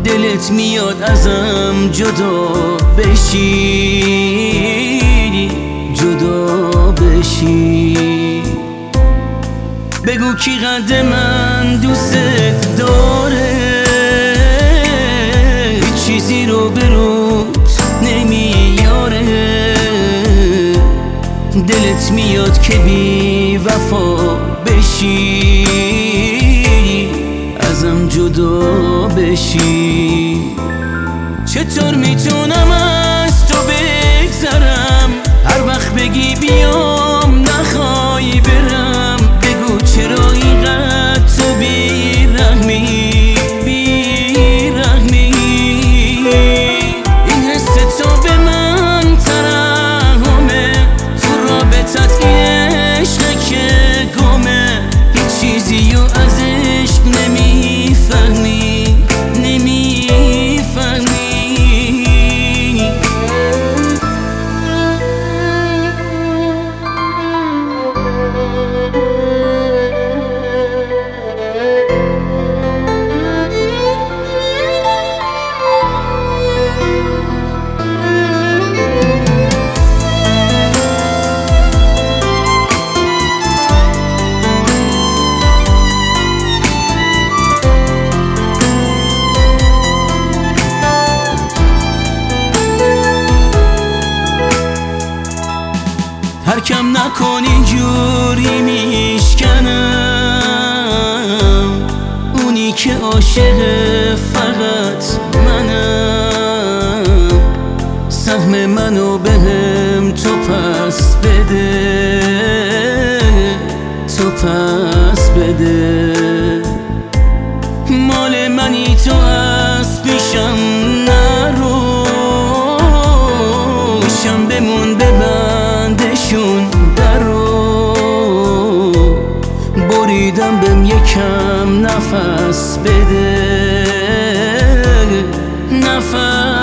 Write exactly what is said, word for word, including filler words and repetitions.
دلت میاد ازم جدا بشی، جدا بشی. بگو کی قد من دوست داره، هیچ چیزی رو به روت نمیاره. دلت میاد که بی وفا بشی، ازم جدا بشی. چطور میتونم از تو بگذرم، هر وقت بگی بیام نخوای برم. بگو چرا اینقدر تو بیرحمی، بیرحمی. این حس تو به من ترحمه، تو رابطت این عشقه که گمه. هیچ چیزی رو از عشق نمیفهمی، نمیفهمی. هر کم نکن اینجوری میشکنم، اونی که عاشق فقط منم. سهم منو بهم تو پس بده، تو پس بده. مال منی تو از پیشم نرو، شم بمون ببندشون درو. بریدم بهم یکم نفس بده، نفس